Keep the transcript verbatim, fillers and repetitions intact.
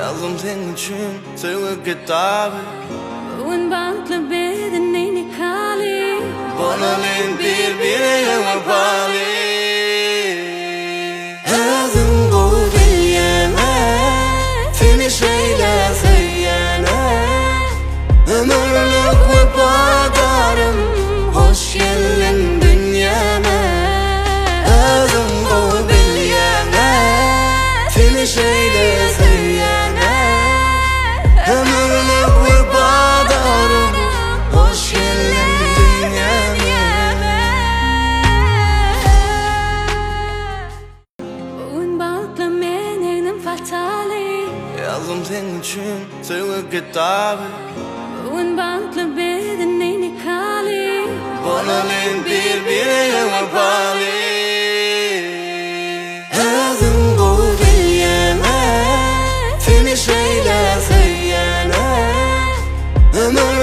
Yazdım senin için sevgi kitabı. Bugün baklı bedenini kali. Bonalin bir bireye vapali. Özüm bu bilyeme, seni şeyle söyleyene. Ömürlük vefadarım, hoş geldin dünyama. Özüm bu bilyeme, seni şeyle söyleyene. Ömürlük vefadarım, hoş geldin dünyama. Bugün baklı menenim fatali. Yazdım senin için sevgi kitabı. Bugün baklı bedenini kali. Bonalin bir bireye vapali. Özüm bu bilyeme, Seni şeyle söyleyene. Ömür